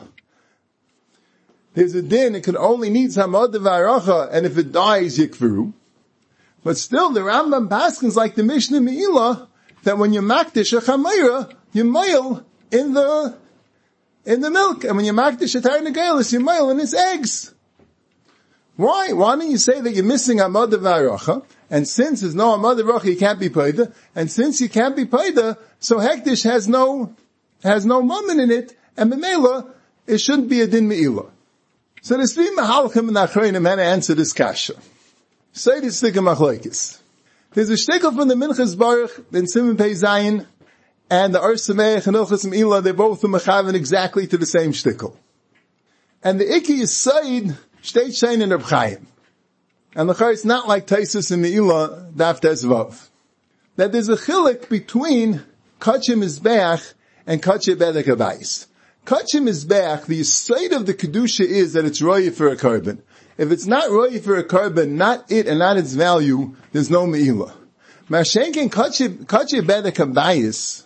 There's a din, it can only need Hamad V'aracha, and if it dies, Yikveru. But still, the Rambam paskins like the Mishnah Me'ilah, that when you makdish a chamayra, you mail in the milk. And when you makdish a tar negelis, you mail in its eggs. Why? Why don't you say that you're missing amad v'aracha? And since there's no amad v'aracha, you can't be paida. And since you can't be paida, so hektish has no moment in it, and b'meila, it shouldn't be a din Me'ilah. So there's three mahalchim and achronim how to answer this kasha. Say this stick of machlokes. There's a shtickle from the Minchas Baruch in Simon Pei Zayin and the Or Sameach and Ilchas Me'ilah. They're both mechaven exactly to the same shtickle. And the Ikki is Said Shteit Shein and Reb Chaim. And the it's not like Taisus and Me'ilah Daf Tezvav. That there's a chilik between Kachim Mizbeach and Kachim Bedek Abayis. Kachim Mizbeach, the side of the Kedusha is that it's roya for a carbon. If it's not roya for a carbon, not it and not its value, there's no me'ilah. Mashenkin kacheh bedek abayis,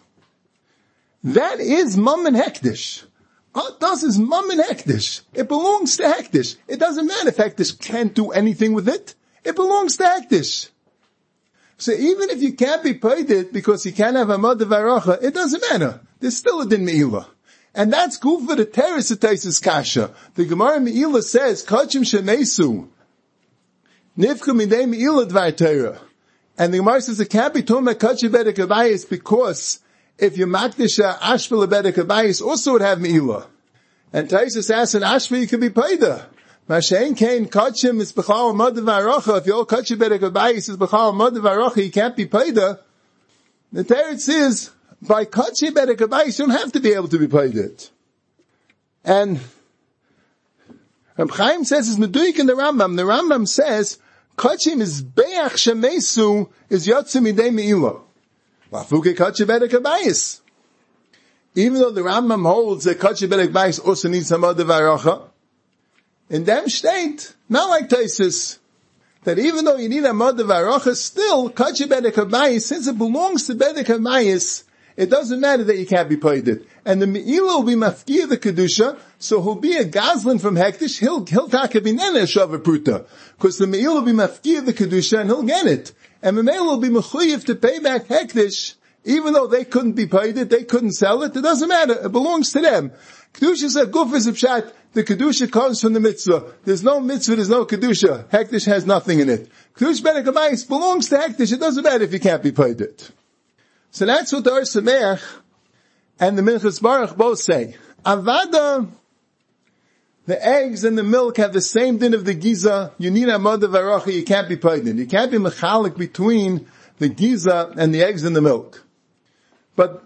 that is mum and hektish. All it does is mum and hektish. It belongs to hektish. It doesn't matter if hektish can't do anything with it. It belongs to hektish. So even if you can't be paid it because you can't have a mother v'aracha, it doesn't matter. There's still a din me'ilah. And that's good for the teres of Taisus Kasha. The Gemara Me'ilah says, Kachim Shemesu, Nifku Midei Me'ilah Dvar Torah. And the Gemara says, it can't be talking about Kachim Bedek Abayis because if you makdisha Ashva Bedek Abayis also would have Me'ilah. And Taisus asks, in Ashva you could be paida. Mashen Kain Kachim is B'chal Madav Aracha. If your Kachim Bedek Abayis is B'chal Madav Aracha, you can't be paida. The teretz is, by Kachim Bedek Abayis, you don't have to be able to be paid it. And Reb Chaim says it's meduik in the Rambam. The Rambam says, Kachim is beach shemesu is yotze midei me'ila. Lafuke kachim bedek habayis. Even though the Rambam holds that kachim bedek habayis also needs hamad v'aracha, in them state, not like Taisus, that even though you need hamad v'aracha, still kachim bedek habayis, since it belongs to bedek habayis, it doesn't matter that you can't be paid it. And the me'ila will be mafkir the kedusha, so he'll be a gazlan from hektish, he'll taka binene shava pruta. Because the me'ila will be mafkir the kedusha and he'll get it. And the me'ila will be mechuyev to pay back hektish, even though they couldn't be paid it, they couldn't sell it, it doesn't matter, it belongs to them. Kedusha is a gufis of pshat, the kedusha comes from the mitzvah. There's no mitzvah, there's no kedusha. Hektish has nothing in it. Kedusha bedek habayis belongs to hektish, it doesn't matter if you can't be paid it. So that's what the Or Sameach and the Minchas Baruch both say. Avada, the eggs and the milk have the same din of the giza. You need a mother v'aracha, you can't be pregnant. You can't be mechalik between the giza and the eggs and the milk. But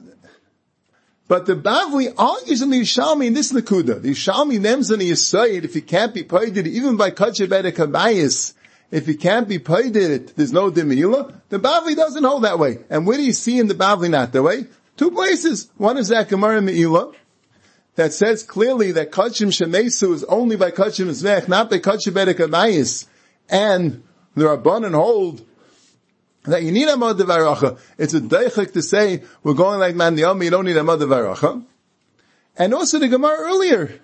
the Bavli argues in the Yishalmi in this Nakuda. The Yishalmi names in the Yisayid, if you can't be pregnant, even by Kacheh Bedek Habayis, if you can't be paid it, there's no dimila. The Bavli doesn't hold that way. And where do you see in the Bavli not that way? Two places. One is that Gemara Me'ila, that says clearly that Kachim Shemesu is only by Kachim Zvech, not by Kachim Bedek Habayis. And the Rabbanan hold that you need a Mother Varacha. It's a deichik to say, we're going like Man Yomi, you don't need a Mother Varacha. And also the Gemara earlier.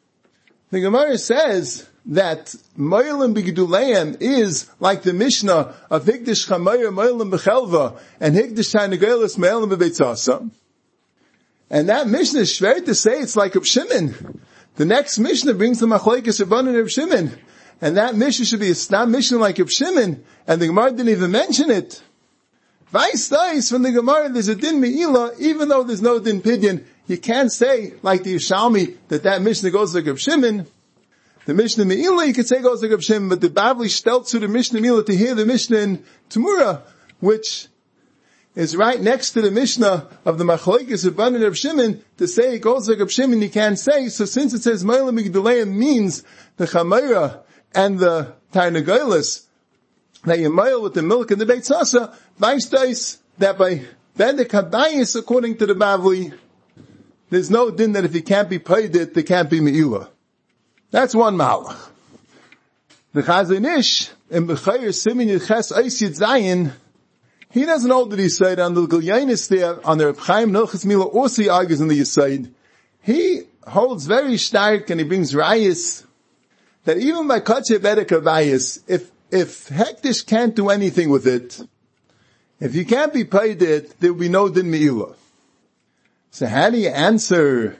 The Gemara says that Moilim B'Geduleim is like the Mishnah of Hikdish Chamayr Moilim B'Chelva and Hikdish Tanegelis Moilim B'Beitzasa. And that Mishnah is schwer to say it's like Reb Shimon. The next Mishnah brings the Machlokes Rabbanan and Reb Shimon. And that Mishnah should be a Stam Mishnah like Reb Shimon. And the Gemara didn't even mention it. Vice dice from the Gemara there's a Din Me'ila, even though there's no Din Pidyon. You can't say, like the Yishalmi, that Mishnah goes like Reb Shimon. The Mishnah Me'ila, you could say goes like Reb Shimon, but the Bavli stelts to the Mishnah Me'ila to hear the Mishnah in Tamura, which is right next to the Mishnah of the Machlokes of Rabbanan and Reb Shimon, to say it goes like Reb Shimon, you can't say. So since it says Moilim B'Geduleim means the Chamayra and the Tarnagelis, that you moil with the milk and the Beit Sasa, vice dice that by Bedek Habayis, according to the Bavli, there's no din that if you can't be paid it, there can't be Me'ila. That's one mahalach. The Chazon Ish, in B'chayr Simin Yiches Eis Yid Zayin, he doesn't hold that he said on the Gilyanis there, on the Reb Chaim Nilchas Mila, also he argues in the Yisaid. He holds very stark and he brings rayas, that even by Kacheh Bedek Habayis, if Hektish can't do anything with it, if you can't be paid it, there will be no din Me'ila. So how do you answer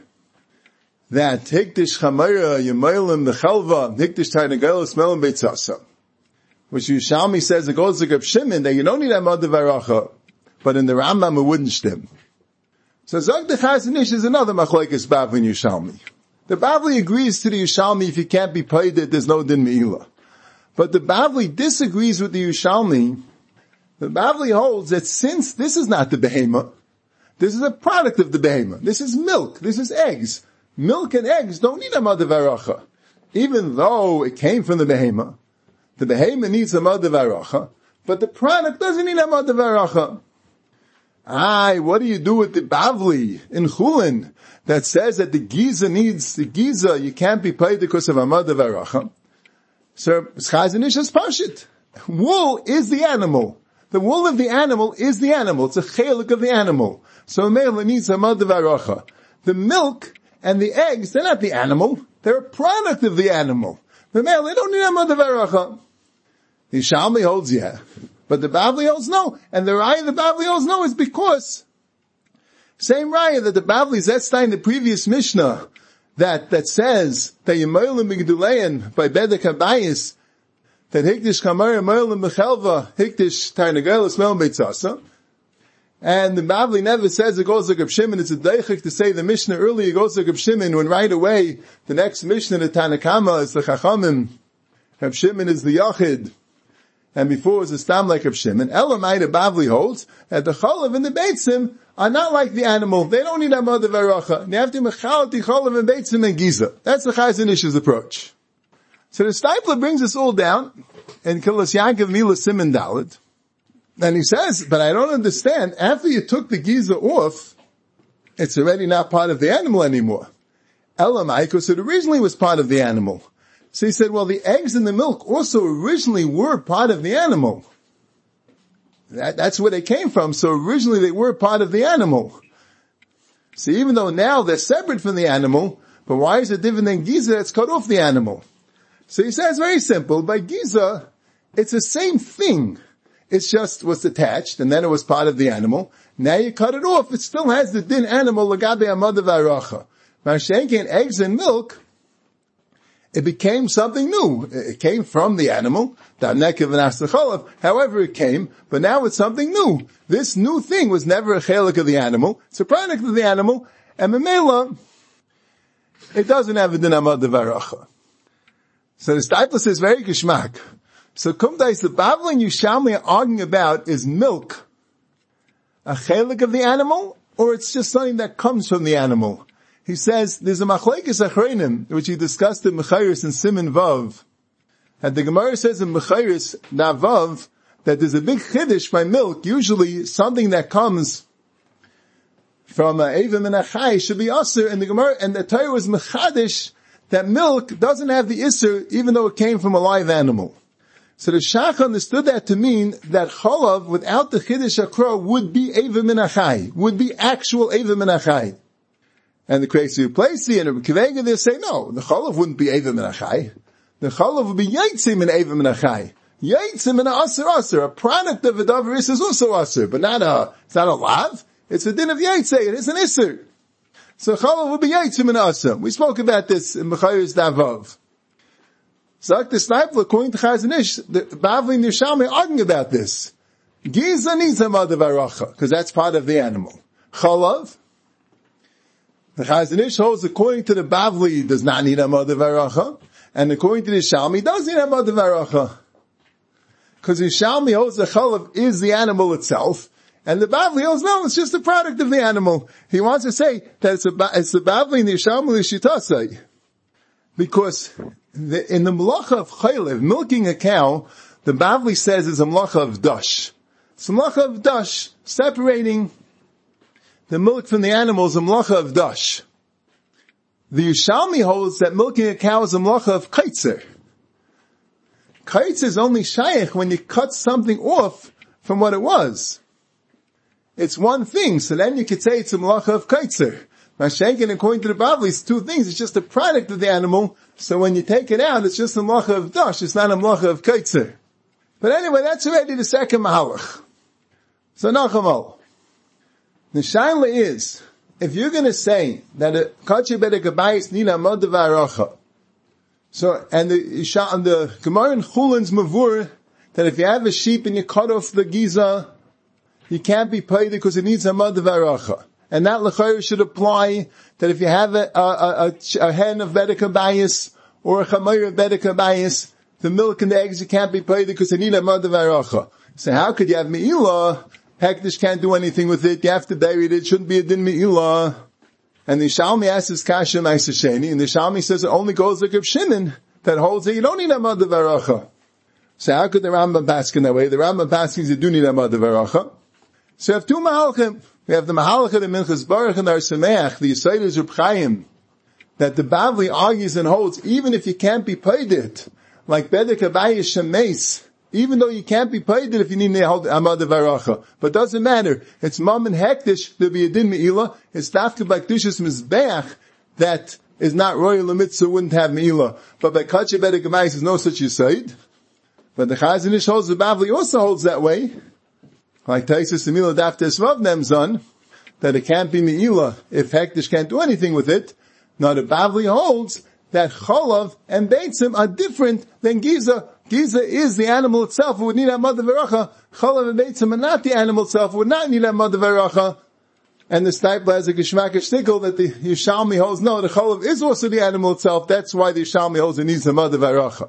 that Hikdish Chamayra, Yemoilim, the Chelva, Hikdish Tarnagelis, Melim Beit Sasa? Which Yishalmi says it goes like Reb Shimon, that you don't need a Mother Varacha, but in the Rambam it wouldn't stem. So Zog the Chazon Ish is another Machlokes Bavli in Yishalmi. The Bavli agrees to the Yishalmi, if you can't be paid it, there's no din Me'ila. But the Bavli disagrees with the Yishalmi. The Bavli holds that since this is not the Behemah, this is a product of the Behemah. This is milk. This is eggs. Milk and eggs don't need a Mother Varacha. Even though it came from the Behemah. The Behemah needs a Mother Varacha, but the product doesn't need a Mother Varacha. What do you do with the Bavli in Chulin that says that the Giza needs, the Giza, you can't be paid because of a Mother Varacha? So, Chazon Ish is Pashit. Wool is the animal. The wool of the animal is the animal. It's a chelik of the animal. So, a male needs a Mother Varacha. The milk and the eggs, they're not the animal. They're a product of the animal. The male, they don't need a Mother Varacha. The Yishalmi holds yeah. But the Bavli holds no. And the raya the Bavli holds no is because, same raya that the Bavli Zetstein, the previous Mishnah, that says that Yemoilim B'Geduleim by Bedek Habayis, that Hikdish Chamayr Moilim B'Chelva, Hikdish Tarnagelis Melim Beit Sasa. And the Bavli never says it goes like Reb Shimon. It's a deichik to say the Mishnah earlier goes like Reb Shimon, when right away the next Mishnah, the Tanakama, is the Chachamim. Reb Shimon is the Yachid. And before it was a stam like Reb Shimon. Elamai, the Bavli holds that the Cholav and the Beitzim are not like the animal. They don't need a Mother Varacha. They have to mechalati Cholav and Beitzim and Giza. That's the Chazon Ish's approach. So the Stipler brings us all down in Kilas Yaakov Mila Siman Dalet. And he says, but I don't understand, after you took the giza off, it's already not part of the animal anymore. Elamai, because it originally was part of the animal. So he said, well, the eggs and the milk also originally were part of the animal. That's where they came from, so originally they were part of the animal. So even though now they're separate from the animal, but why is it different than giza that's cut off the animal? So he says very simple, by giza, it's the same thing. It's just was attached, and then it was part of the animal. Now you cut it off, it still has the din animal, lagabe amada v'aracha. Mashenkin, eggs and milk, it became something new. It came from the animal, however it came, but now it's something new. This new thing was never a chelik of the animal, it's a product of the animal, and memela, it doesn't have a din amada v'aracha. So the Stipler says very geschmack. So Kumdais, the Bavli and Yerushalmi are arguing about, is milk a chelik of the animal, or it's just something that comes from the animal? He says, there's a machlekes achreinim, which he discussed in Mechayris and Siman Vav. And the Gemara says in Mechayris, Vav, that there's a big chiddush by milk, usually something that comes from Evim and Achai should be Aser, and the Gemara, and the Torah was Mechadish, that milk doesn't have the Isser, even though it came from a live animal. So the Shach understood that to mean that Cholav, without the Chiddush Akra, would be Evim and Achai, would be actual Evim and Achai. And the Kreisi Uplesi and the Kivega, they say, no, the Cholav wouldn't be Evim and Achai. The Cholav would be Yaitzim and Evim and Achai. Yaitzim and Aser. A product of a Davar is also Aser, but it's not a Lav. It's a din of Yaitzim, it is an Isser. So Cholav would be Yaitzim and Aser. We spoke about this in Mechayos Davav. So the Stipler, according to Chazon Ish, the Bavli and Yerushalmi are arguing about this. Giza needs a mother v'aracha, because that's part of the animal. Cholav, the Chazon Ish holds, according to the Bavli, does not need a mother v'aracha, and according to the Yerushalmi, does need a mother v'aracha. Because Yerushalmi holds the Cholav is the animal itself, and the Bavli holds, no, it's just a product of the animal. He wants to say that it's the Bavli and the Yerushalmi Shitasai. Because in the melacha of chaylev, milking a cow, the Bavli says is a melacha of dash. It's a melacha of dash, separating the milk from the animal is a melacha of dash. The Yerushalmi holds that milking a cow is a melacha of kaitzer. Kaitzer is only shaykh when you cut something off from what it was. It's one thing, so then you could say it's a melacha of kaitzer. Mashenkin, according to the Bavli, it's two things. It's just a product of the animal. So when you take it out, it's just a melacha of dash. It's not a melacha of kaitzer. But anyway, that's already the second mahalach. So Nachamol. The shaila is, if you're going to say that a kachi bedek abayis nina mod v'aracha, so, and the Gemara in Chulin's mavur, that if you have a sheep and you cut off the giza, you can't be paid because it needs a mod v'aracha. And that l'chayr should apply that if you have a hen of bedek abayis or a chamayr of bedek abayis, the milk and the eggs you can't be paid because they need a mod v'aracha. So how could you have me'ilah? Hektish can't do anything with it. You have to bury it. It shouldn't be a din me'ilah. And the Shalmi asks his kasha ma'aseh, and the Shalmi says it only goes like Reb Shimon that holds that you don't need a mod v'aracha. So how could the Rambam paskin that way? The Rambam paskins you do need a mod v'aracha. So you have two mahalchim. We have the mahalach of the Minchas Baruch and our Sameach, the Yisaitis Reb Chaim, that the Bavli argues and holds, even if you can't be paid it, like Bedek Abayis Shemes, even though you can't be paid it if you need to hold Amad Varacha. But doesn't matter. It's Mam and Hektish, there'll be a Din Me'ilah. It's Dafka by K'tushas Mizbeach that is not Royal Mitzvah, wouldn't have Me'ilah. But by Kachi Bedek Abayis there's no such Yisaid. But the Chazon Ish holds, the Bavli also holds that way. Like Taisus Emila Daftes Vav Nemzon, that it can't be Me'ilah if Hektish can't do anything with it. Now the Bavli holds that Cholav and Beitzim are different than Giza. Giza is the animal itself, it would need a mother v'eracha. Cholav and Beitzim are not the animal itself, it would not need a mother v'eracha. And the Stipler has a Geshmak Shtickle that the Yerushalmi holds, no, the Cholav is also the animal itself, that's why the Yerushalmi holds it needs a mother v'eracha.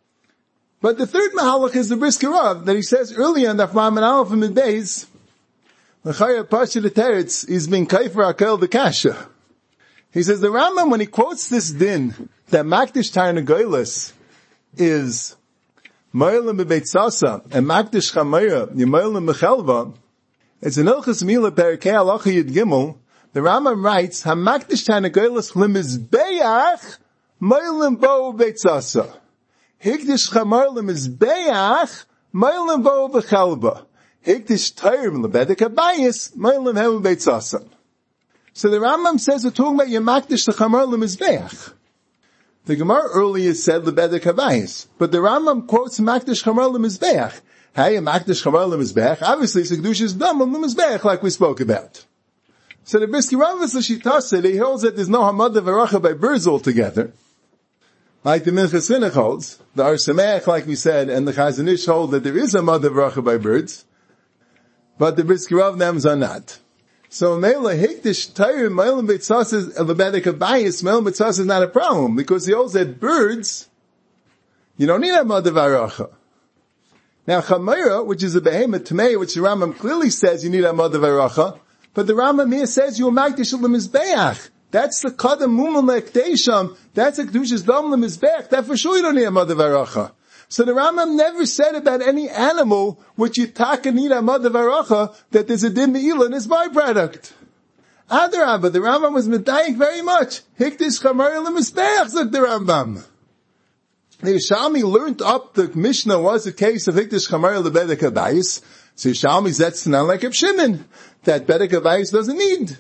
But the third mahalach is the Brisker Rav, that he says earlier in the Aflam and Aleph in the days, L'chaya Pasha the Teretz is being kaifer akel the kasha. He says the Rambam, when he quotes this din, that Makdish Tarnagoylis is Moilim Bebeit Sasa and Makdish Chamayra Yemoilim Mechelva, it's an Ilchus Mila Perikei Halacha Yud Gimel. The Rambam writes, Hamakdish Tanagoylas Limizbeach Moilim Bo Beit Sasa. Hikdish Chamar Limizbeach Moilim Bo Bechelva. Hikdish Tayrim Lebedek Abayis Moilim Heu Beit Sasa. So the Rambam says we're talking about Yamakdish the Chamar Limizbeach. The Gemara earlier said Lebedek Abayis, but the Rambam quotes Makdish Chamar Limizbeach. Hey, Makdish Chamar Limizbeach. Obviously, it's a Kedusha's Dam Limizbeach, like we spoke about. So the Brisker Rambam L'Shita said he holds that there's no Hamad V'Aracha by birds altogether. Like the Minchas Chinuch holds, the Ar Sameach, like we said, and the Chazon Ish hold that there is a Hamad V'Aracha by birds, but the Brisker Rambams are not. So Mela Hikdish Tayrim Meilim Beit Sasa Lebedek Abayis Meilim Beit Sasa is not a problem because he holds that birds you don't need a Hamad V'Aracha. Now Chamayra, which is a behemoth Tamei, which the Rambam clearly says you need a Hamad V'Aracha, but the Rambam here says you Makdish Lemizbeach. That's the Kadam Mumul Lekdesham. That's a Kedusha's Dam Lemizbeach. That for sure you don't need a Hamad V'Aracha. So the Rambam never said about any animal which you taka need a Hamad V'Aracha that there's a din me'ila in his byproduct. Adarabba, the Rambam was medayik very much. Hikdish Chamar Lemizbeach, said the Rambam. The Yerushalmi learned up the Mishnah was a case of Hikdish Chamar Lebedek Abayis. So Yerushalmi zets not like Reb Shimon, that Bedek Abayis doesn't need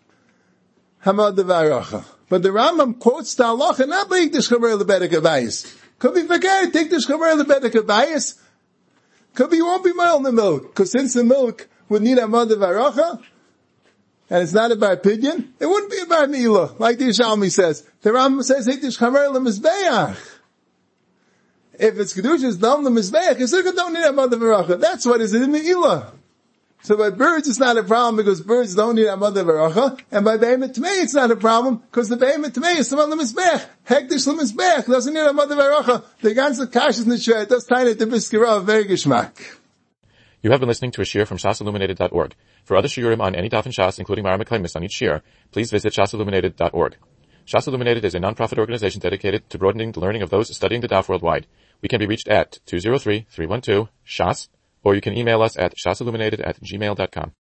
Hamad V'Aracha. But the Rambam quotes the halacha not by Hikdish Chamar Lebedek Abayis. Could be forget, Hikdish Chamar Lebedek Abayis. Could be you won't be mild in the milk, because since the milk would need Hamad V'Aracha, and it's not a bar pidyon, it wouldn't be a bar milah, like the Yerushalmi says. The Rambam says Hikdish Chamar Lemizbeach. If it's Kedusha's Dam Lemizbeach, you still don't need Hamad V'Aracha. That's what is in Me'ilah. So by birds it's not a problem because birds don't need Hamad V'Aracha, and by Behemoth Tamei it's not a problem because the Behemoth Tamei is Hamad Lemizbeach. Hektish Lemizbeach doesn't need Hamad V'Aracha. The ganze Kash is Nishret, that's tiny to Biskira, very geschmack. You have been listening to a shiur from shasilluminated.org. For other shiurim on any daf in Shas, including Mara Meklemis on each shiur, please visit shasilluminated.org. Shas Illuminated is a non-profit organization dedicated to broadening the learning of those studying the daf worldwide. We can be reached at 203-312-SHAS, or you can email us at shasilluminated@gmail.com.